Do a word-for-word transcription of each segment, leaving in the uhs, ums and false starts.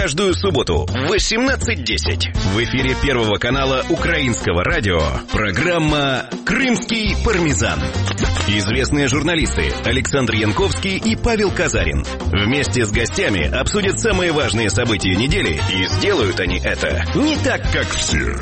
каждую субботу в восемнадцать десять в эфире Первого канала Украинского радио программа «Крымский пармезан». Известные журналисты Александр Янковский и Павел Казарин вместе с гостями обсудят самые важные события недели, и сделают они это не так, как все.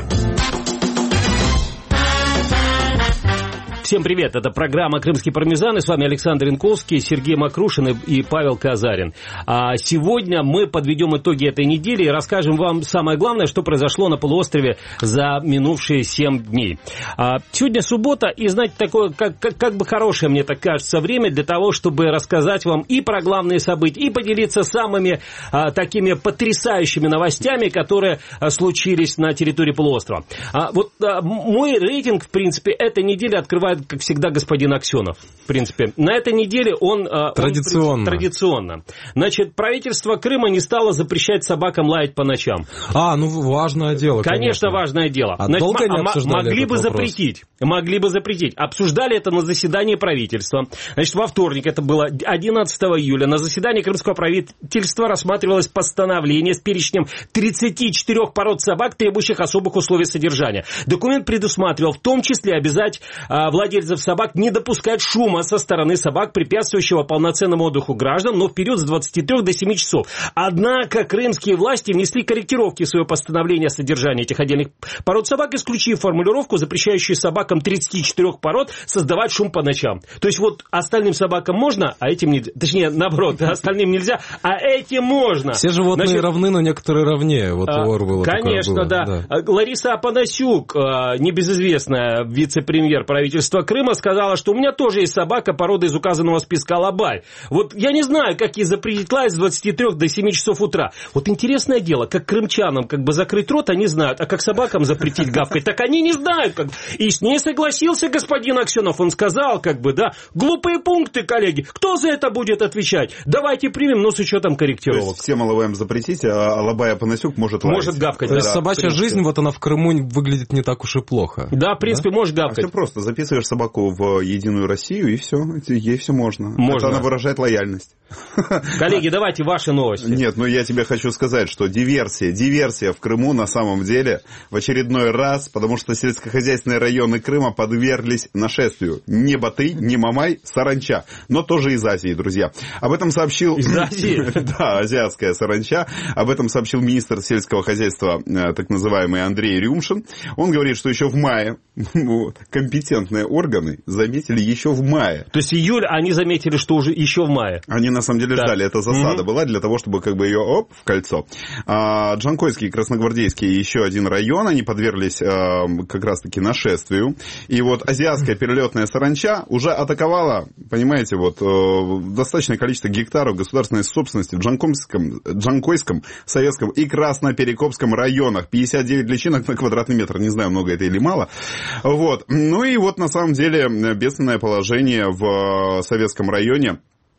Всем привет, это программа «Крымский пармезан», и с вами Александр Янковский, Сергей Макрушин и Павел Казарин. А сегодня мы подведем итоги этой недели и расскажем вам самое главное, что произошло на полуострове за минувшие семь дней. А сегодня суббота, и, знаете, такое, как, как, как бы хорошее, мне так кажется, время для того, чтобы рассказать вам и про главные события, и поделиться самыми а, такими потрясающими новостями, которые а, случились на территории полуострова. А, вот а, мой рейтинг, в принципе, этой недели открывает, как всегда, господин Аксенов. В принципе, на этой неделе он... Традиционно. Он, традиционно. Значит, правительство Крыма не стало запрещать собакам лаять по ночам. А, ну важное дело, конечно. Конечно, важное дело. А Значит, долго не обсуждали могли этот бы вопрос? запретить. Могли бы запретить. Обсуждали это на заседании правительства. Значит, во вторник, это было одиннадцатого июля, на заседании крымского правительства рассматривалось постановление с перечнем тридцати четырёх пород собак, требующих особых условий содержания. Документ предусматривал в том числе обязать а, владельцев собак не допускать шума со стороны собак, препятствующего полноценному отдыху граждан, но в период с двадцати трёх до семи часов. Однако крымские власти внесли корректировки в свое постановление о содержании этих отдельных пород собак, исключив формулировку, запрещающую собакам тридцати четырёх пород создавать шум по ночам. То есть вот остальным собакам можно, а этим нельзя. Точнее, наоборот, остальным нельзя, а этим можно. Все животные Значит, равны, но некоторые равнее. Вот а, у Орвелла конечно, было, да. да. Лариса Апанасюк, небезызвестная вице-премьер правительства Крыма, сказала, что у меня тоже есть собака породы из указанного списка Алабай. Вот я не знаю, как ей запретить лаять с двадцати трёх до семи часов утра. Вот интересное дело, как крымчанам как бы закрыть рот, они знают, а как собакам запретить гавкать, так они не знают. Как... И с ней согласился господин Аксенов. Он сказал, как бы, да, глупые пункты, коллеги. Кто за это будет отвечать? Давайте примем, но с учетом корректировок. То есть всем алабаям запретить, а Алабай Апанасюк может лаять. Может гавкать. То да. есть собачья жизнь, вот она в Крыму выглядит не так уж и плохо. Да, в принципе, да? Может гавкать. А все просто. Записываешь собаку в Единую Россию, и все. Ей все можно. Можно. Это она выражает лояльность. Коллеги, давайте ваши новости. Нет, ну я тебе хочу сказать, что диверсия, диверсия в Крыму на самом деле в очередной раз, потому что сельскохозяйственные районы Крыма подверглись нашествию. Не Батый, не Мамай, саранча. Но тоже из Азии, друзья. Об этом сообщил... Из Азии? Да, азиатская саранча. Об этом сообщил министр сельского хозяйства, так называемый Андрей Рюмшин. Он говорит, что еще в мае компетентные органы заметили еще в мае. То есть июль они заметили, что уже еще в мае. Они на самом деле ждали. Это засада mm-hmm. была для того, чтобы как бы ее оп, в кольцо. А, Джанкойский, Красногвардейский и еще один район, они подверглись а, как раз-таки нашествию. И вот азиатская перелетная саранча уже атаковала, понимаете, вот а, достаточное количество гектаров государственной собственности в Джанкойском, Джанкойском, Советском и Красноперекопском районах. пятьдесят девять личинок на квадратный метр. Не знаю, много это или мало. Вот. Ну и вот на самом деле бедственное положение в Советском районе.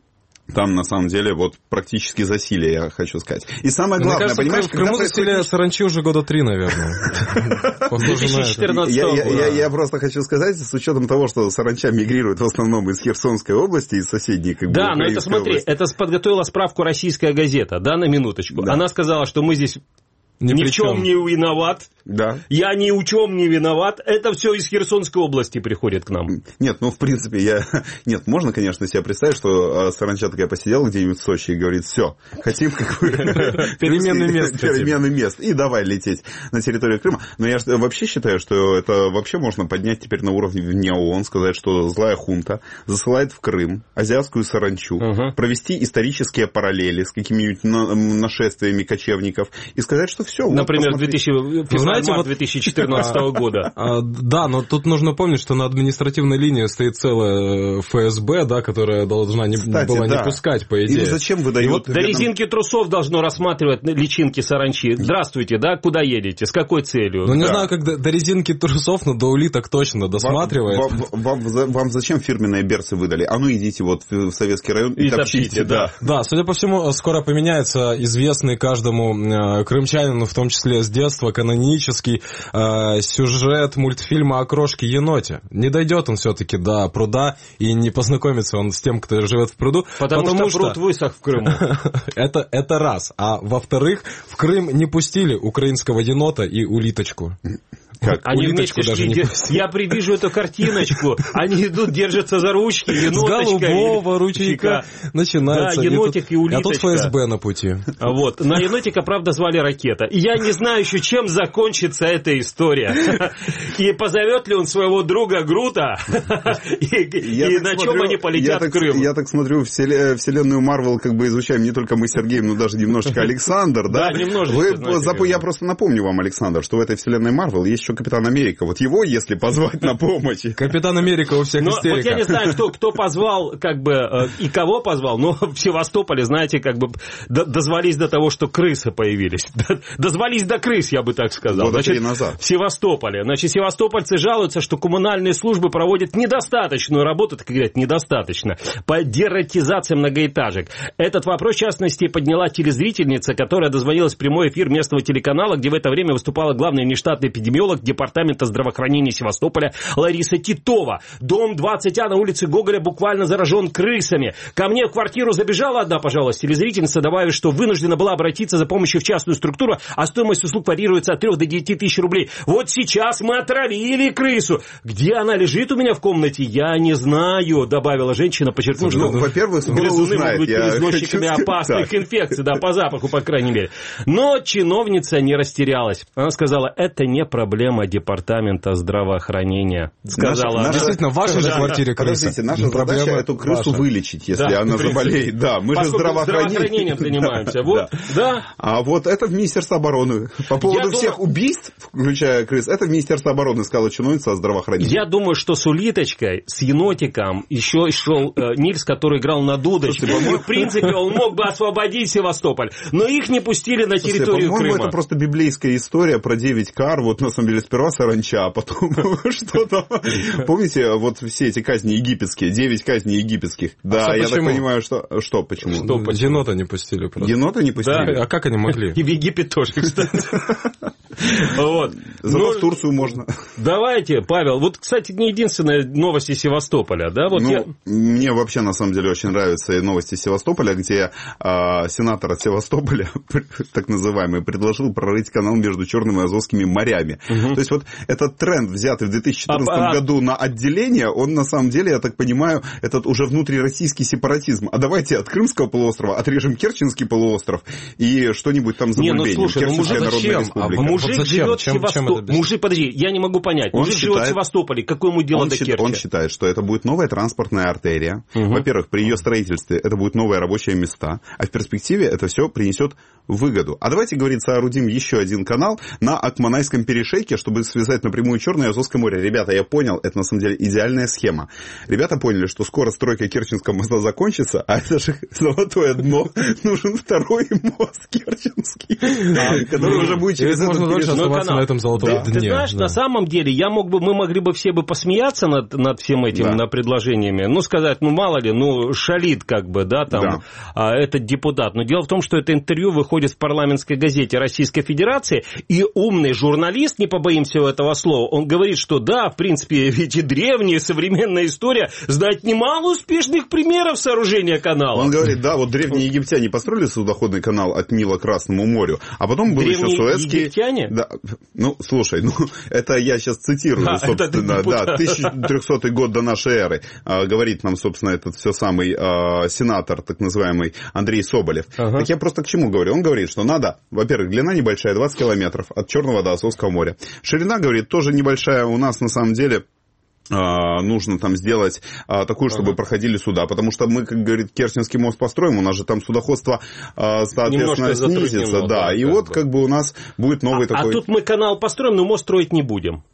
Там, на самом деле, вот практически засилие, я хочу сказать. И самое главное, кажется, понимаешь... В Крыму засилие саранчи уже года три, наверное. две тысячи четырнадцатого года. Я просто хочу сказать, с учетом того, что саранча мигрирует в основном из Херсонской области, из соседней, как бы, да, но это, смотри, это подготовила справку «Российская газета», да, на минуточку. Она сказала, что мы здесь... Ни, Ни в чем не виноват. Да. Я ни в чем не виноват. Это все из Херсонской области приходит к нам. Нет, ну, в принципе, я... Нет, можно, конечно, себе представить, что саранча такая посидела где-нибудь в Сочи и говорит, все, хотим как бы... Переменный мест. Переменный мест. И давай лететь на территорию Крыма. Но я вообще считаю, что это вообще можно поднять теперь на уровне вне ООН, сказать, что злая хунта засылает в Крым азиатскую саранчу, провести исторические параллели с какими-нибудь нашествиями кочевников и сказать, что все. Например, февраль-март две тысячи четырнадцатого года. Да, но тут нужно помнить, что на административной линии стоит целая эф эс бэ, да, которая должна не, Кстати, была да. не пускать, по идее. Или зачем выдают... Вот до резинки трусов должно рассматривать личинки саранчи. Здравствуйте, да, куда едете, с какой целью? Ну, не да. знаю, как до, до резинки трусов, но до улиток точно досматривает. Вам, вам, вам, вам зачем фирменные берцы выдали? А ну, идите вот в советский район и, и топчите. топчите да. да, судя по всему, скоро поменяется известный каждому крымчанину, в том числе с детства, каноничный классический э, сюжет мультфильма о крошке-еноте. Не дойдет он все-таки до пруда, и не познакомится он с тем, кто живет в пруду. Потому, потому что, что пруд высох в Крыму. это, это раз. А во-вторых, в Крым не пустили украинского енота и улиточку. Как? Они вместе шли, я привижу эту картиночку, они идут, держатся за ручки, еноточка. С голубого ручейка начинается. Да, енотик и, тут, и улиточка. А тут ФСБ на пути. Вот. На енотика, правда, звали Ракета. И я не знаю еще, чем закончится эта история. И позовет ли он своего друга Грута, и на чем они полетят в Крым. Я так смотрю, вселенную Марвел как бы изучаем не только мы с Сергеем, но даже немножечко Александр. Да, немножечко. Я просто напомню вам, Александр, что в этой вселенной Марвел есть еще Капитан Америка. Вот его, если позвать на помощь. Капитан Америка у всех истерика. Вот я не знаю, кто, кто позвал, как бы, и кого позвал, но в Севастополе, знаете, как бы дозвались до того, что крысы появились. Дозвались до крыс, я бы так сказал. Года три назад. В Севастополе. Значит, севастопольцы жалуются, что коммунальные службы проводят недостаточную работу, так говорят, недостаточно, по дератизации многоэтажек. Этот вопрос, в частности, подняла телезрительница, которая дозвонилась в прямой эфир местного телеканала, где в это время выступала главный внештатный эпидемиолог Департамента здравоохранения Севастополя Лариса Титова. Дом двадцать А на улице Гоголя буквально заражен крысами. Ко мне в квартиру забежала одна, пожалуйста, телезрительница, добавив, что вынуждена была обратиться за помощью в частную структуру, а стоимость услуг варьируется от трёх до девяти тысяч рублей. Вот сейчас мы отравили крысу. Где она лежит у меня в комнате, я не знаю, добавила женщина, подчеркнув, ну, что во-первых, грызуны могут быть переносчиками опасных так. инфекций, да, по запаху, по крайней мере. Но чиновница не растерялась. Она сказала, это не проблема департамента здравоохранения. Сказала. Наша, действительно, в вашей же да, квартире крыса. Подождите, наша проблема задача эту крысу ваша. вылечить, если да, она заболеет. Да, мы Поскольку же здравоохранением, здравоохранением занимаемся. Вот, да. Да. А вот это в Министерство обороны. По поводу Я всех думаю... убийств, включая крыс, это в Министерство обороны, сказала чиновница о здравоохранении. Я думаю, что с улиточкой, с енотиком еще шел э, Нильс, который играл на дудочке. И, в принципе, он мог бы освободить Севастополь. Но их не пустили на территорию Слушайте, по-моему, Крыма. Это просто библейская история про девять кар. Вот, на самом деле, сперва саранча, а потом что-то... Помните, вот все эти казни египетские, девять казней египетских? Да, я так понимаю, что... Что, почему? Енота не пустили просто. Енота не пустили? А как они могли? И в Египет тоже, кстати. Вот. Зато ну, в Турцию можно. Давайте, Павел. Вот, кстати, не единственная новость из Севастополя, да? Вот ну, я... Мне вообще, на самом деле, очень нравятся новости Севастополя, где а, сенатор от Севастополя, так называемый, предложил прорыть канал между Черным и Азовскими морями. Угу. То есть, вот этот тренд, взятый в две тысячи четырнадцатом а, году на отделение, он, на самом деле, я так понимаю, этот уже внутрироссийский сепаратизм. А давайте от Крымского полуострова отрежем Керченский полуостров и что-нибудь там забульбеним. Не, ну слушай, ну мужик зачем? А мужик вот живет чем, в Севастополе. Мужик, подожди, я не могу понять. Мужик считает, живет в Севастополе. Какое ему дело до Керчи? Он считает, что это будет новая транспортная артерия. Угу. Во-первых, при ее строительстве это будут новые рабочие места. А в перспективе это все принесет выгоду. А давайте, говорит, соорудим еще один канал на Акманайском перешейке, чтобы связать напрямую Черное и Азовское море. Ребята, я понял, это на самом деле идеальная схема. Ребята поняли, что скоро стройка Керченского моста закончится, а это же золотое дно. Нужен второй мост Керченский, который уже будет через этот оставаться на этом золотом да. дне. Ты знаешь, да. на самом деле, я мог бы, мы могли бы все бы посмеяться над, над всем этим, да. над предложениями. Ну, сказать, ну, мало ли, ну, шалит как бы, да, там, да. А, этот депутат. Но дело в том, что это интервью выходит в парламентской газете Российской Федерации, и умный журналист, не побоимся этого слова, он говорит, что да, в принципе, ведь и древняя, и современная история знает немало успешных примеров сооружения канала. Он говорит, да, вот древние египтяне построили судоходный канал от Нила к Красному морю, а потом был древние еще Суэцкий... египтяне? Да, ну, слушай, ну, это я сейчас цитирую, а, собственно, да, тысяча трехсотый год до нашей эры, а, говорит нам, собственно, этот все самый а, сенатор, так называемый Андрей Соболев. Ага. Так я просто к чему говорю? Он говорит, что надо, во-первых, длина небольшая, двадцать километров от Черного до Азовского моря. Ширина, говорит, тоже небольшая, у нас на самом деле... нужно там сделать а, такую, чтобы ага. проходили суда, потому что мы, как говорит, Керченский мост построим, у нас же там судоходство, а, соответственно, снизится, да, да, и вот бы. Как бы у нас будет новый а, такой... А тут мы канал построим, но мост строить не будем.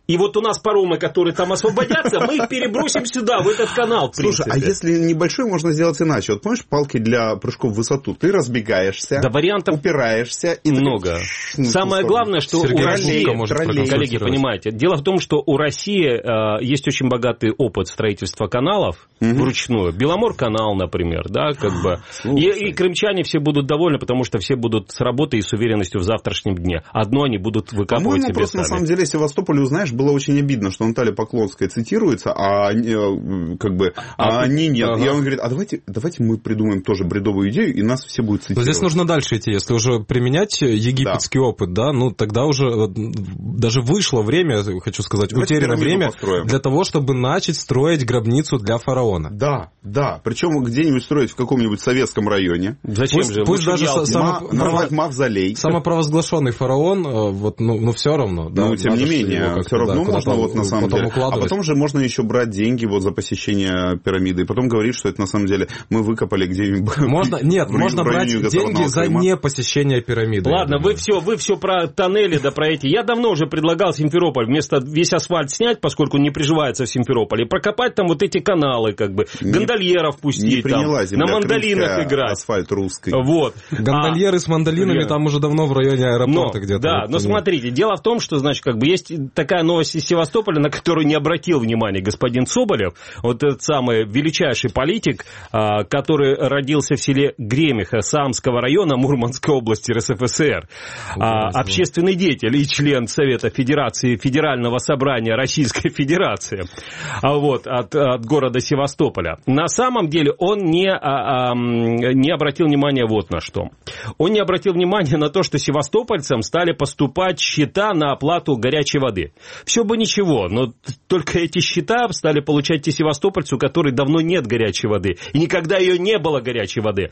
И вот у нас паромы, которые там освободятся, мы их перебросим сюда, в этот канал, в принципе. Слушай, а если небольшой, можно сделать иначе. Вот помнишь, палки для прыжков в высоту? Ты разбегаешься, да, вариантов упираешься. И много. ты... Самое главное, что Сергей у России... может Коллеги, понимаете, дело в том, что у России э, есть очень богатый опыт строительства каналов угу. вручную. Беломор-канал, например, да, как бы. И, и крымчане все будут довольны, потому что все будут с работой и с уверенностью в завтрашнем дне. Одно они будут выкапывать По-моему, себе просто сами. На самом деле, Севастополь, узнаешь, было очень обидно, что Наталья Поклонская цитируется, а, как бы, а, а они нет. Ага. И он говорит, а давайте, давайте мы придумаем тоже бредовую идею, и нас все будут цитировать. Но здесь нужно дальше идти. Если уже применять египетский да. опыт, да, ну тогда уже даже вышло время, хочу сказать, давайте утеряно время построим. Для того, чтобы начать строить гробницу для фараона. Да, да. Причем где-нибудь строить в каком-нибудь советском районе. Зачем пусть, же? Пусть даже Ма- само... назвать мавзолей. Самопровозглашенный фараон, вот, ну, ну все равно. Да, ну, тем не менее, все равно да, можно вот на самом деле. А потом же можно еще брать деньги вот за посещение пирамиды, и потом говорить, что это на самом деле мы выкопали где-нибудь. Можно, нет, в, можно в брать деньги за не посещение пирамиды. Ладно, вы все, вы все про тоннели, да про эти. Я давно уже предлагал Симферополь вместо весь асфальт снять, поскольку он не приживается в Симферополе, прокопать там вот эти каналы, как бы, не, гондольеров пустить, там, на мандолинах играть. Асфальт русский. Вот. Гондольеры а, с мандолинами там уже давно в районе аэропорта но, где-то. Да, вот, но они... смотрите, дело в том, что, значит, как бы есть такая новость из Севастополя, на которую не обратил внимания господин Соболев, вот этот самый величайший политик, который родился в селе Гремиха Самского района Мурманской области РСФСР, общественный деятель и член Совета Федерации Федерального собрания Российской Федерации, вот, от, от города Севастополя. На самом деле он не, а, а, не обратил внимания вот на что. Он не обратил внимания на то, что севастопольцам стали поступать счета на оплату горячей воды. Все бы ничего, но только эти счета стали получать те севастопольцы, у которых давно нет горячей воды. И никогда ее не было горячей воды.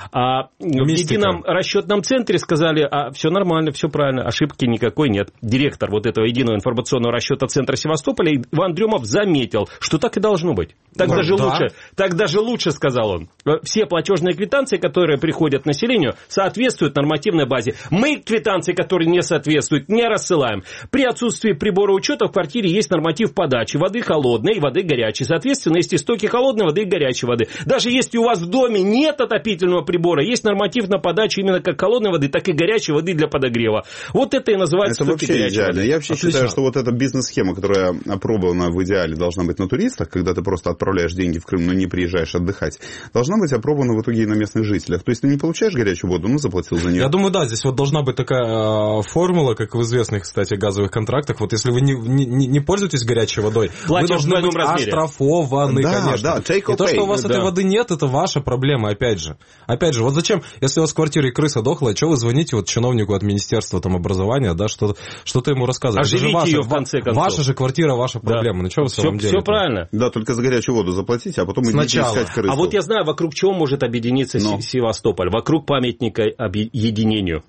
А в едином расчетном центре сказали, а все нормально, все правильно, ошибки никакой нет. Директор вот этого единого информационного расчета центра Севастополя Иван Дрюмов заметил, что так и должно быть. Так, да, даже, да. лучше, так даже лучше, сказал он. Все платежные квитанции, которые приходят населению, соответствуют нормативной базе. Мы квитанции, которые не соответствуют, не рассылаем. При отсутствии прибора учета в квартире есть норматив подачи воды холодной и воды горячей. Соответственно, есть истоки холодной воды и горячей воды. Даже если у вас в доме нет отопительного прибора, есть норматив на подачу именно как холодной воды, так и горячей воды для подогрева. Вот это и называется это вообще идеально. воды. Я вообще Отлично. считаю, что вот эта бизнес-схема, которая опробована в идеале, должна быть на туристах, когда ты просто отправляешь деньги в Крым, но не приезжаешь отдыхать, должна быть опробована в итоге и на местных жителях. То есть ты не получаешь горячую воду, но заплатил за нее. Я думаю, да, здесь вот должна быть такая э, формула, как в известных, кстати, газовых контрактах. Вот если вы не, не, не пользуетесь горячей водой, платишь вы должны быть размере. оштрафованы, да, конечно. Да, take и то, что у вас да. этой воды нет, это ваша проблема, опять же. Опять же, вот зачем, если у вас в квартире крыса дохла, что вы звоните вот чиновнику от Министерства там, образования, да, что, что-то ему рассказываете. Оживите ваша, ее в конце концов. Ваша же квартира, ваша проблема. Да. Ну что вы в самом все, деле? Все правильно. Да, только за горячую воду заплатите, а потом идите искать крысу. А вот я знаю, вокруг чего может объединиться Но. Севастополь. Вокруг памятника объединению.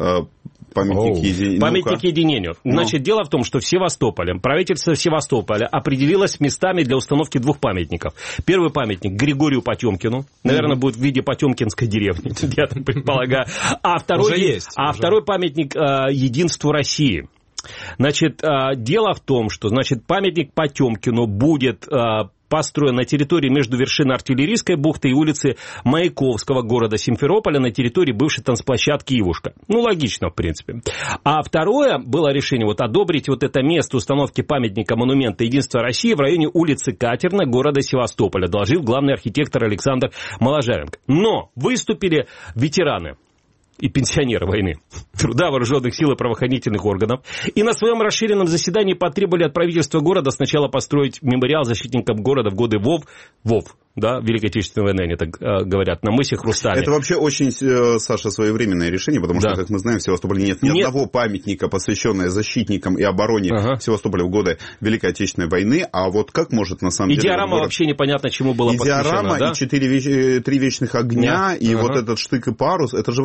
Памятник, oh. еди... Памятник единению. No. Значит, дело в том, что в Севастополе, правительство Севастополя определилось местами для установки двух памятников. Первый памятник Григорию Потемкину. Наверное, mm-hmm. будет в виде Потемкинской деревни, я так предполагаю. А второй, уже есть, а уже. второй памятник э, единству России. Значит, э, дело в том, что значит, памятник Потемкину будет... Э, построен на территории между вершиной Артиллерийской бухты и улицы Маяковского города Симферополя на территории бывшей танцплощадки Ивушка. Ну, логично, в принципе. А второе было решение вот одобрить вот это место установки памятника монумента единства России в районе улицы Катерна города Севастополя, доложил главный архитектор Александр Моложавенко. Но выступили ветераны и пенсионеры войны, труда вооруженных сил и правоохранительных органов, и на своем расширенном заседании потребовали от правительства города сначала построить мемориал защитникам города в годы ВОВ, ВОВ, да, Великой Отечественной войны, они так э, говорят, на мысе Хрустале. Это вообще очень, Саша, своевременное решение, потому что, да. как мы знаем, в Севастополе нет ни нет. одного памятника, посвященного защитникам и обороне ага. Севастополя в годы Великой Отечественной войны, а вот как может на самом и деле... И диорама город... вообще непонятно, чему было посвящено. И диорама, да? и четыре, три вечных огня, Нет. и ага. вот этот штык и парус, это же все на самом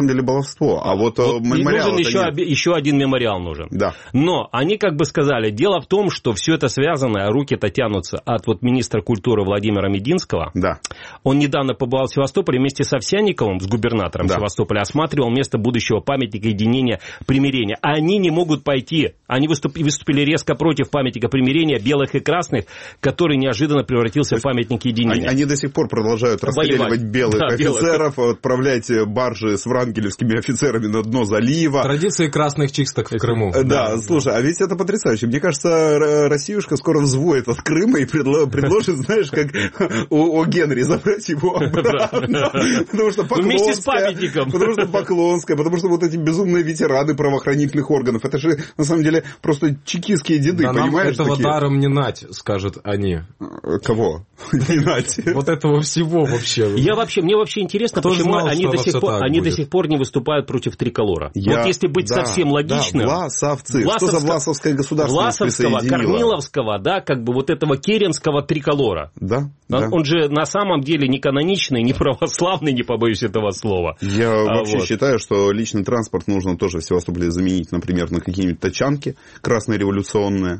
самом деле баловство. А вот, вот мемориал... Нужен еще, об... еще один мемориал нужен. Да. Но они как бы сказали, дело в том, что все это связано, руки-то тянутся от вот министра культуры Владимира Мединского. Да. Он недавно побывал в Севастополе вместе с Овсянниковым, с губернатором да. Севастополя, осматривал место будущего памятника единения примирения. А они не могут пойти. Они выступ... выступили резко против памятника примирения белых и красных, который неожиданно превратился в памятник единения. Они, они до сих пор продолжают расстреливать белых да, офицеров, белых. Отправлять баржи с врангелевскими офицерами на дно залива. Традиции красных чисток в Крыму. Да, да, слушай, а ведь это потрясающе. Мне кажется, Россиюшка скоро взвоет от Крыма и предложит, знаешь, как у Генри забрать его обратно. Потому что вместе с памятником. Потому что Поклонская, потому что вот эти безумные ветераны правоохранительных органов, это же, на самом деле, просто чекистские деды, да понимаешь? Нам этого даром не нать, скажут они. Кого? Не нать. Вот этого всего вообще. Я вообще, мне вообще интересно, Кто почему знал, они, до сих, пор, они до сих пор не выступают против триколора. Я... Вот если быть да, совсем логичным... Да, власовцы. Власовск... Что за власовское государство Власовского, Корниловского, да, как бы вот этого керенского триколора. Да, он, да. Он же на самом деле не каноничный, не православный, не побоюсь этого слова. Я а вообще вот. считаю, что личный транспорт нужно тоже в Севастополе заменить, например, на какие-нибудь тачанки краснореволюционные.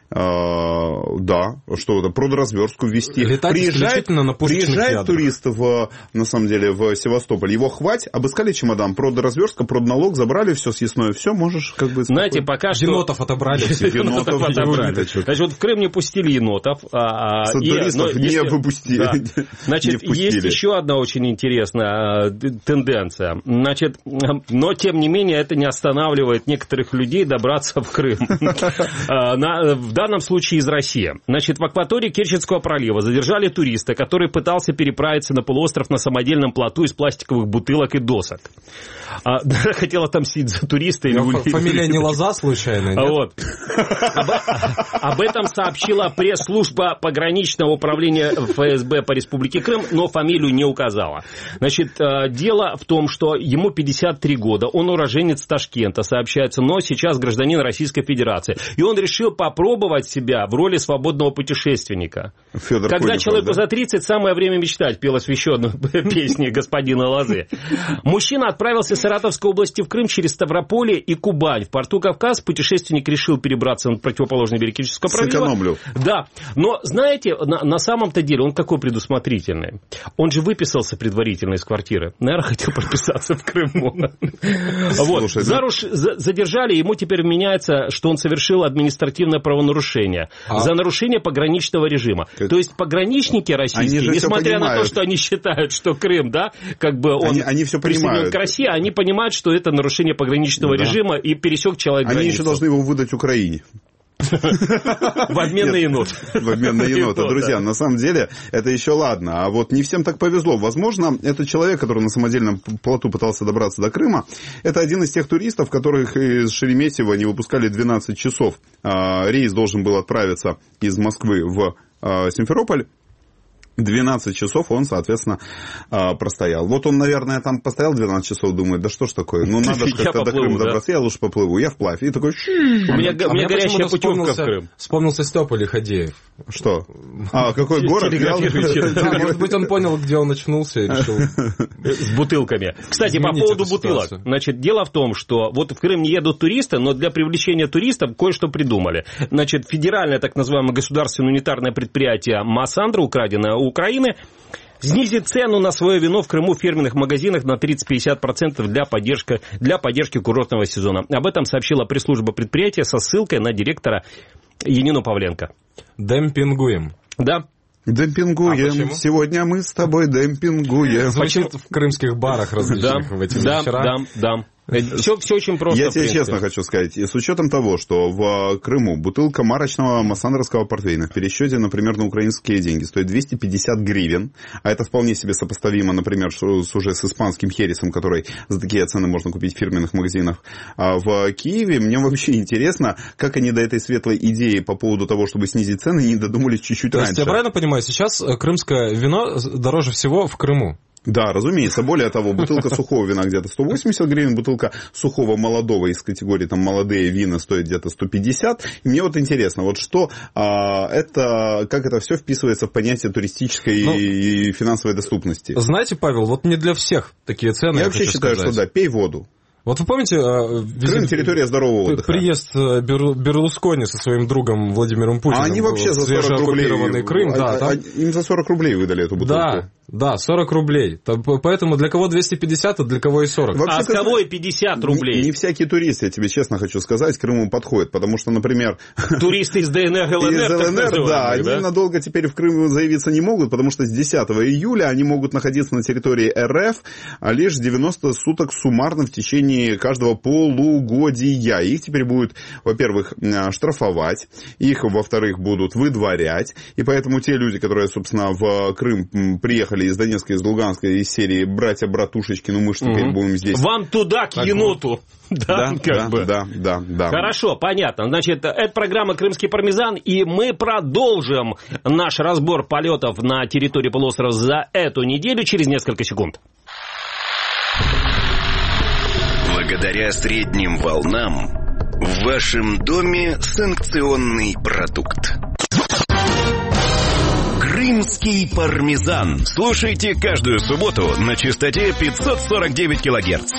А, да, что это, продразверстку ввести. Летать приезжает, на приезжает турист, в, на самом деле, в Севастополь, его хвать, обыскали чемодан, продразверстка, продналог, забрали, все съестное, все, можешь как бы... Знаете, пока что... Енотов отобрали. Енотов отобрали. Значит, вот в Крым не пустили енотов. Туристов не выпустили. Значит, есть еще одна очень интересная тенденция. Значит, но, тем не менее, это не останавливает некоторых людей добраться в Крым. В В данном случае из России. Значит, в акватории Керченского пролива задержали туриста, который пытался переправиться на полуостров на самодельном плоту из пластиковых бутылок и досок. А, хотел отомстить за туриста. Или фамилия не Лоза, случайно? Нет? Вот. Об, об этом сообщила пресс-служба пограничного управления эф эс бэ по Республике Крым, но фамилию не указала. Значит, дело в том, что ему пятьдесят три года, он уроженец Ташкента, сообщается, но сейчас гражданин Российской Федерации. И он решил попробовать себя в роли свободного путешественника. Федор Когда Конюхов, человеку да? за тридцать, самое время мечтать, пел освященную песни господина Лозы. Мужчина отправился из Саратовской области в Крым через Ставрополье и Кубань. В порту Кавказ путешественник решил перебраться на противоположный берег Керченского пролива. Сэкономлю. Да. Но, знаете, на, на самом-то деле он какой предусмотрительный. Он же выписался предварительно из квартиры. Наверное, хотел прописаться в Крыму. Задержали, ему теперь вменяется, что он совершил административное правонарушение. А? За нарушение пограничного режима. Как? То есть пограничники российские, несмотря на то, что они считают, что Крым, да, как бы он они, они все присоединен к России, они понимают, что это нарушение пограничного да. режима и пересек человек они границу. Еще должны его выдать Украине. В обмен на енот. В обмен на енота. Друзья, на самом деле, это еще ладно. А вот не всем так повезло. Возможно, этот человек, который на самодельном плоту пытался добраться до Крыма, это один из тех туристов, которых из Шереметьево не выпускали двенадцать часов. Рейс должен был отправиться из Москвы в Симферополь. двенадцать часов он, соответственно, простоял. Вот он, наверное, там постоял двенадцать часов, думает, да что ж такое, ну надо же как-то до Крыма добраться, я лучше поплыву, я вплавь. И такой... У меня горячая путевка в Крым. Вспомнился Степа Лиходеев. Что? А, какой город? Может быть, он понял, где он очнулся и решил... С бутылками. Кстати, по поводу бутылок. Значит, дело в том, что вот в Крым не едут туристы, но для привлечения туристов кое-что придумали. Значит, федеральное так называемое государственное унитарное предприятие Массандра, украденное у Украины, снизит цену на свое вино в Крыму в фирменных магазинах на тридцать-пятьдесят процентов для поддержки, для поддержки курортного сезона. Об этом сообщила пресс-служба предприятия со ссылкой на директора Янину Павленко. Демпингуем. Да. Демпингуем. А сегодня мы с тобой демпингуем. Звучит в крымских барах различных да, в эти да, вечера. Да, да. Все, все очень просто. Я тебе честно хочу сказать, с учетом того, что в Крыму бутылка марочного массандровского портвейна в пересчете, например, на украинские деньги стоит двести пятьдесят гривен, а это вполне себе сопоставимо, например, с, уже с испанским хересом, который за такие цены можно купить в фирменных магазинах. А в Киеве мне вообще интересно, как они до этой светлой идеи по поводу того, чтобы снизить цены, не додумались чуть-чуть То раньше. То есть я правильно понимаю, сейчас крымское вино дороже всего в Крыму? Да, разумеется. Более того, бутылка сухого вина где-то сто восемьдесят гривен, бутылка сухого молодого из категории там молодые вина стоит где-то сто пятьдесят. И мне вот интересно, вот что а, это, как это все вписывается в понятие туристической ну, и финансовой доступности? Знаете, Павел, вот не для всех такие цены. Я, я вообще считаю, сказать. что да, пей воду. Вот вы помните... Крым — территория здорового отдыха. Приезд Берлускони со своим другом Владимиром Путиным. А они вообще за сорок рублей... Крым, а, да, а, там... Им за сорок рублей выдали эту бутылку. Да, да, сорок рублей. Поэтому для кого двести пятьдесят, а для кого и сорок. Вообще, а с кого и пятьдесят рублей? Не, не всякий турист, я тебе честно хочу сказать, к Крыму подходит. Потому что, например... Туристы из ДНР, ЛНР, из ЛНР, да, они да? надолго теперь в Крым заявиться не могут, потому что с десятого июля они могут находиться на территории РФ а лишь девяносто суток суммарно в течение каждого полугодия. Их теперь будут, во-первых, штрафовать, их, во-вторых, будут выдворять. И поэтому те люди, которые, собственно, в Крым приехали из Донецка, из Луганска, из серии «Братья-братушечки», ну мы же теперь угу. будем здесь... Вам туда, к еноту! Да, да, как да, бы. да, да, да. Хорошо, понятно. Значит, это программа «Крымский пармезан», и мы продолжим наш разбор полетов на территории полуострова за эту неделю через несколько секунд. Благодаря средним волнам в вашем доме санкционный продукт. Крымский пармезан. Слушайте каждую субботу на частоте пятьсот сорок девять килогерц.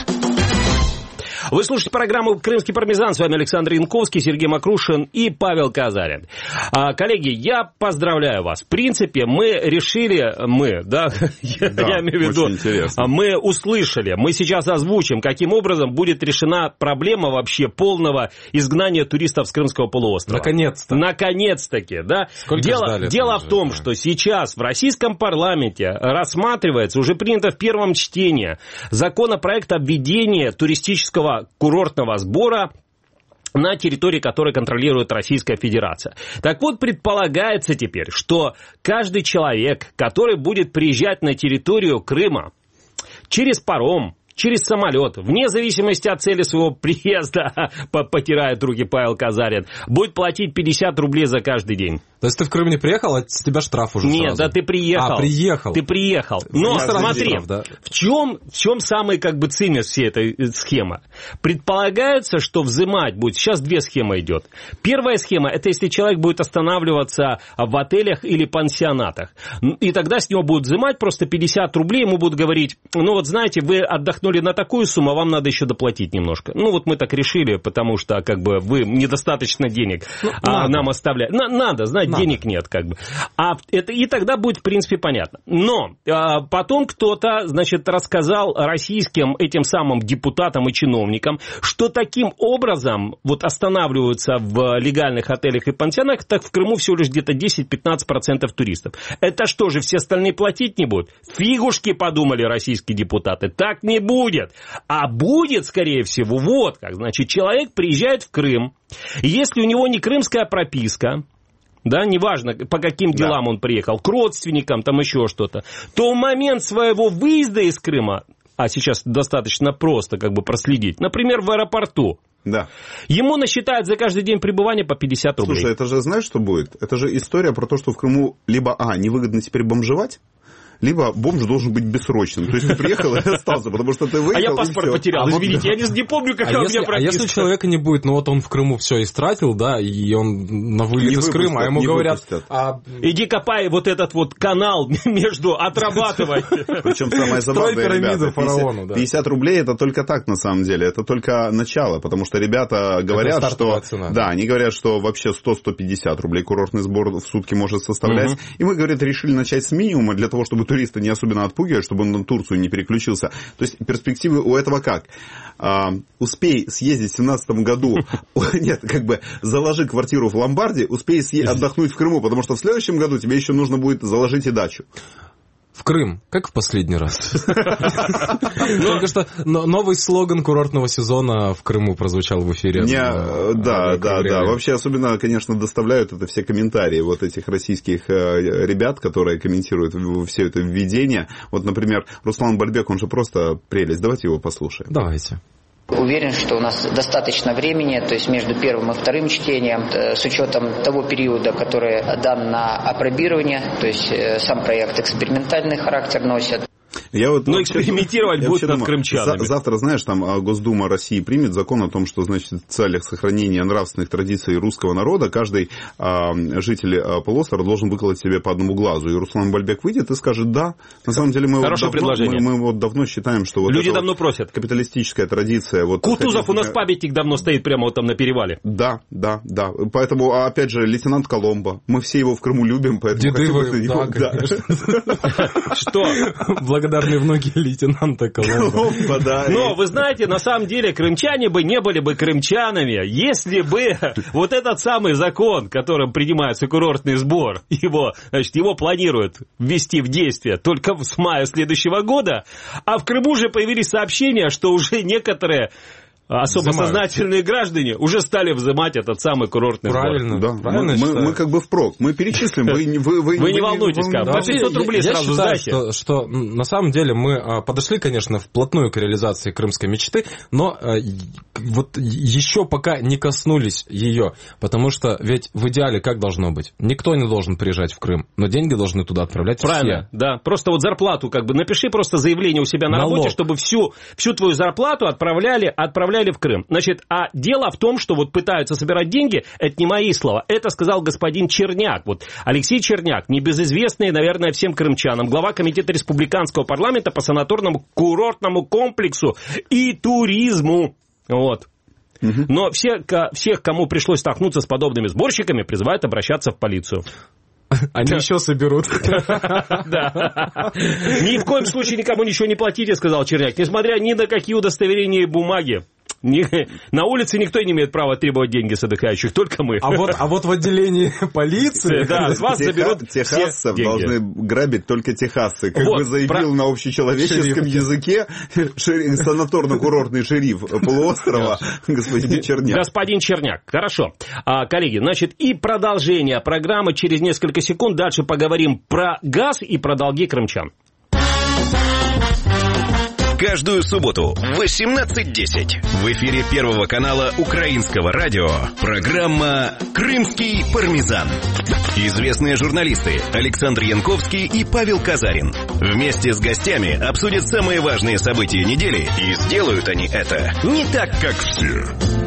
Вы слушаете программу «Крымский пармезан». С вами Александр Янковский, Сергей Макрушин и Павел Казарин. А, коллеги, я поздравляю вас. В принципе, мы решили, мы, да, да я имею в виду, мы услышали, мы сейчас озвучим, каким образом будет решена проблема вообще полного изгнания туристов с Крымского полуострова. Наконец-то. Наконец-таки, да. Сколько дело ждали, дело в том, да. что сейчас в российском парламенте рассматривается, уже принято в первом чтении, законопроект о введении туристического курортного сбора на территории, которую контролирует Российская Федерация. Так вот, предполагается теперь, что каждый человек, который будет приезжать на территорию Крыма через паром, через самолет, вне зависимости от цели своего приезда, потирает руки Павел Казарин, будет платить пятьдесят рублей за каждый день. То есть ты в Крым не приехал, а с тебя штраф уже Нет, сразу? да ты приехал. А, приехал. Ты приехал. Но смотри, штраф, да. в чем, в чем самый как бы цимис всей этой схемы? Предполагается, что взимать будет, сейчас две схемы идет. Первая схема, это если человек будет останавливаться в отелях или пансионатах. И тогда с него будут взимать просто пятьдесят рублей, ему будут говорить, ну вот знаете, вы отдохнули на такую сумму, а вам надо еще доплатить немножко. Ну вот мы так решили, потому что как бы вы недостаточно денег ну, а, нам оставляете. На, надо, знаете, надо. Денег нет как бы. А это, и тогда будет в принципе понятно. Но а, потом кто-то, значит, рассказал российским этим самым депутатам и чиновникам, что таким образом вот останавливаются в легальных отелях и пансионах, так в Крыму всего лишь где-то десять-пятнадцать процентов туристов. Это что же, все остальные платить не будут? Фигушки, подумали российские депутаты. Так не будет. А будет, скорее всего, вот как. Значит, человек приезжает в Крым, и если у него не крымская прописка, да, неважно, по каким делам да. он приехал, к родственникам, там еще что-то, то в момент своего выезда из Крыма, а сейчас достаточно просто как бы проследить, например, в аэропорту, да. ему насчитают за каждый день пребывания по пятьдесят рублей. Слушай, это же знаешь, что будет? Это же история про то, что в Крыму либо, а, невыгодно теперь бомжевать, либо бомж должен быть бессрочным. То есть ты приехал и остался, потому что ты выехал. А я паспорт потерял, а извините, я не, не помню, какая а у меня если, прописка. А если человека не будет, ну вот он в Крыму все истратил, да, и он на вылет из Крыма, а ему говорят... А... Иди копай вот этот вот канал между, отрабатывай. Причем самое забавное, ребята, пятьдесят рублей это только так на самом деле, это только начало, потому что ребята говорят, что... Да, они говорят, что вообще сто-сто пятьдесят рублей курортный сбор в сутки может составлять. И мы, говорят, решили начать с минимума для того, чтобы туристы не особенно отпугивать, чтобы он на Турцию не переключился. То есть перспективы у этого как? А, успей съездить в семнадцатом году, нет, как бы заложи квартиру в Ломбарде, успей съездить, отдохнуть в Крыму, потому что в следующем году тебе еще нужно будет заложить и дачу. В Крым, как в последний раз. Только что новый слоган курортного сезона в Крыму прозвучал в эфире. Да, да, да. Вообще, особенно, конечно, доставляют это все комментарии вот этих российских ребят, которые комментируют все это введение. Вот, например, Руслан Бальбек, он же просто прелесть. Давайте его послушаем. Давайте. Уверен, что у нас достаточно времени, то есть между первым и вторым чтением, с учетом того периода, который дан на апробирование, то есть сам проект экспериментальный характер носит. Я вот, Но экспериментировать будут над крымчанами. За, завтра, знаешь, там Госдума России примет закон о том, что, значит, в целях сохранения нравственных традиций русского народа каждый а, житель а, полуострова должен выколоть себе по одному глазу. И Руслан Бальбек выйдет и скажет «да». На самом деле мы, вот давно, мы, мы вот давно считаем, что вот люди давно вот просят. Капиталистическая традиция. Вот, Кутузов у нас памятник давно стоит прямо вот там на перевале. Да, да, да. Поэтому, опять же, лейтенант Коломбо. Мы все его в Крыму любим, поэтому... Деды вы, да, конечно. Что? Благодарны внуки лейтенанта Коломбо. Да. Но, вы знаете, на самом деле, крымчане бы не были бы крымчанами, если бы вот этот самый закон, которым принимается курортный сбор, его, значит, его планируют ввести в действие только с мая следующего года, а в Крыму же появились сообщения, что уже некоторые особо взимают. Сознательные граждане уже стали взимать этот самый курортный Правильно, сбор. Да. Правильно. Мы, мы, мы как бы впрок. Мы перечислим. Вы, вы, вы, вы не волнуйтесь, как да, по шестьсот рублей я, сразу я считаю, сдайте. Что, что на самом деле мы подошли, конечно, вплотную к реализации крымской мечты, но вот еще пока не коснулись ее, потому что ведь в идеале как должно быть? Никто не должен приезжать в Крым, но деньги должны туда отправлять Правильно, все. да. Просто вот зарплату как бы напиши просто заявление у себя на Налог. работе, чтобы всю, всю твою зарплату отправляли, отправляли в Крым. Значит, а дело в том, что вот пытаются собирать деньги, это не мои слова, это сказал господин Черняк. Вот Алексей Черняк, небезызвестный, наверное, всем крымчанам, глава комитета республиканского парламента по санаторному курортному комплексу и туризму. Вот. Угу. Но все, всех, кому пришлось столкнуться с подобными сборщиками, призывают обращаться в полицию. Они да. еще соберут. Да. Ни в коем случае никому ничего не платите, сказал Черняк, несмотря ни на какие удостоверения и бумаги. На улице никто не имеет права требовать деньги с отдыхающих, только мы. А вот, а вот в отделении полиции... Да, с вас Теха, заберут техасцев все должны грабить только техасцы. Как вот, бы заявил про... на общечеловеческом шериф. языке шериф, санаторно-курортный шериф полуострова господин Черняк. Господин Черняк, хорошо. А, коллеги, значит, и продолжение программы через несколько секунд. Дальше поговорим про газ и про долги крымчан. Каждую субботу в восемнадцать десять в эфире Первого канала Украинского радио программа «Крымский пармезан». Известные журналисты Александр Янковский и Павел Казарин вместе с гостями обсудят самые важные события недели, и сделают они это не так, как все.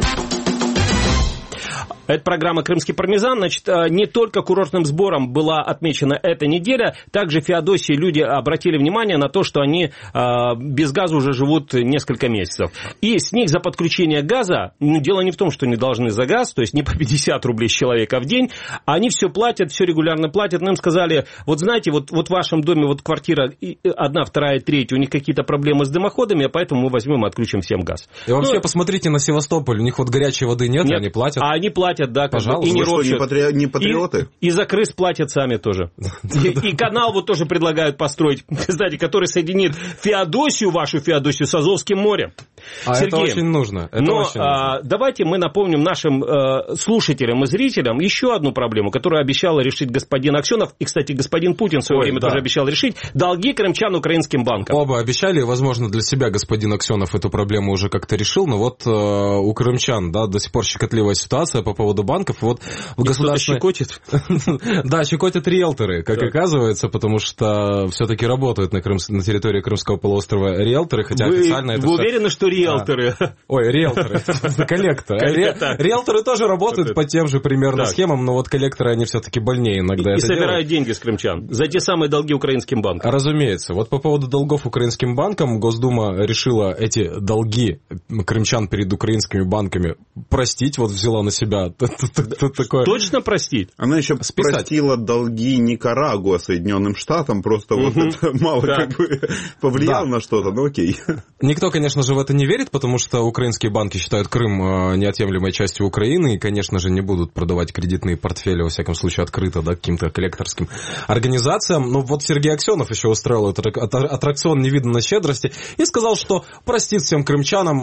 Это программа «Крымский пармезан». Значит, не только курортным сбором была отмечена эта неделя, также в Феодосии люди обратили внимание на то, что они без газа уже живут несколько месяцев. И с них за подключение газа, ну, дело не в том, что они должны за газ, то есть не по пятьдесят рублей с человека в день, они все платят, все регулярно платят. Но им сказали, вот знаете, вот, вот в вашем доме вот квартира одна, вторая, третья, у них какие-то проблемы с дымоходами, поэтому мы возьмем и отключим всем газ. И вообще, ну, посмотрите на Севастополь, у них вот горячей воды нет, нет, они платят. А они платят. Да, пожалуйста. И не, что, не, патри... не патриоты? И, и за крыс платят сами тоже. И, и канал вот тоже предлагают построить, кстати, который соединит Феодосию, вашу Феодосию, с Азовским морем. А Сергей, это очень нужно. Это но очень нужно. А, давайте мы напомним нашим а, слушателям и зрителям еще одну проблему, которую обещал решить господин Аксенов. И, кстати, господин Путин в свое Ой, время да. тоже обещал решить. Долги крымчан украинским банкам. Оба обещали. Возможно, для себя господин Аксенов эту проблему уже как-то решил. Но вот э, у крымчан, да, до сих пор щекотливая ситуация по поводу банков. Вот в государственной... щекотит? Да, щекотят риэлторы, как оказывается, потому что все-таки работают на территории Крымского полуострова риэлторы, хотя официально это... Вы уверены, что риэлторы? Ой, риэлторы, коллекторы. Риэлторы тоже работают по тем же примерно схемам, но вот коллекторы, они все-таки больнее иногда это делают. И собирают деньги с крымчан за те самые долги украинским банкам. Разумеется. Вот по поводу долгов украинским банкам, Госдума решила эти долги крымчан перед украинскими банками простить, вот взяла на себя такое... Точно простить? Она еще списать. Простила долги Никарагуа Соединенным Штатам, просто угу. вот это мало да. как бы повлияло да. на что-то, ну окей. Никто, конечно же, в это не верит, потому что украинские банки считают Крым неотъемлемой частью Украины и, конечно же, не будут продавать кредитные портфели, во всяком случае, открыто, да, каким-то коллекторским организациям. Но вот Сергей Аксенов еще устроил этот аттракцион невиданной щедрости и сказал, что простит всем крымчанам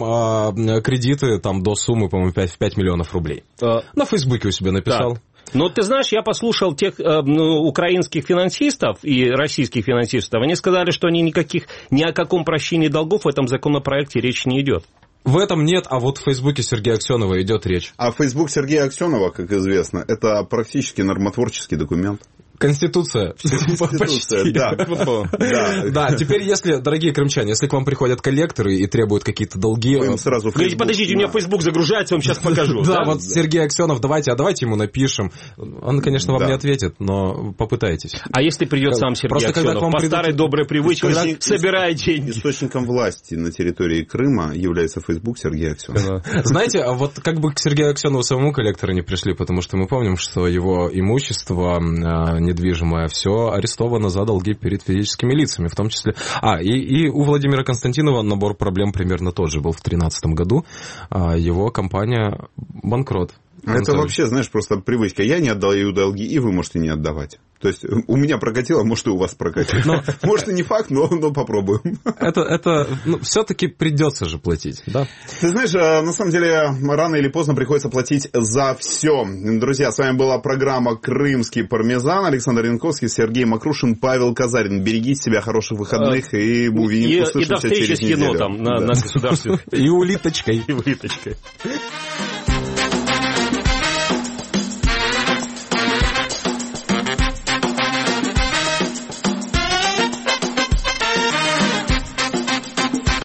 кредиты там до суммы, по-моему, пять миллионов рублей. А... На Фейсбуке у себя написал. Да. Но ты знаешь, я послушал тех э, ну, украинских финансистов и российских финансистов, они сказали, что они никаких, ни о каком прощении долгов в этом законопроекте речь не идет. В этом нет, а вот в Фейсбуке Сергея Аксенова идет речь. А Фейсбук Сергея Аксенова, как известно, это практически нормотворческий документ. Конституция. Конституция, да. да. Да, теперь если, дорогие крымчане, если к вам приходят коллекторы и требуют какие-то долги... Вы им сразу в Facebook, подождите, у меня Facebook загружается, я вам сейчас покажу. Да, вот Сергей Аксенов, давайте, а давайте ему напишем. Он, конечно, вам не ответит, но попытайтесь. А если придет сам Сергей Аксенов, по старой доброй привычке, собирая деньги? Источником власти на территории Крыма является Facebook Сергея Аксенова. Знаете, вот как бы к Сергею Аксенову самому коллекторы не пришли, потому что мы помним, что его имущество недвижимое все арестовано за долги перед физическими лицами, в том числе... А, и, и у Владимира Константинова набор проблем примерно тот же был в две тысячи тринадцатом году. Его компания банкрот. А это вообще, знаешь, просто привычка. Я не отдаю долги, и вы можете не отдавать. То есть у меня прокатило, может, и у вас прокатило. Но, может, и не факт, но, но попробуем. Это, это ну, все-таки придется же платить, да? Ты знаешь, на самом деле, рано или поздно приходится платить за все. Друзья, с вами была программа «Крымский пармезан». Александр Янковский, Сергей Макрушин, Павел Казарин. Берегите себя, хороших выходных, и увидимся, услышимся через неделю. И до встречи с енотом на государстве. И улиточкой. И улиточкой.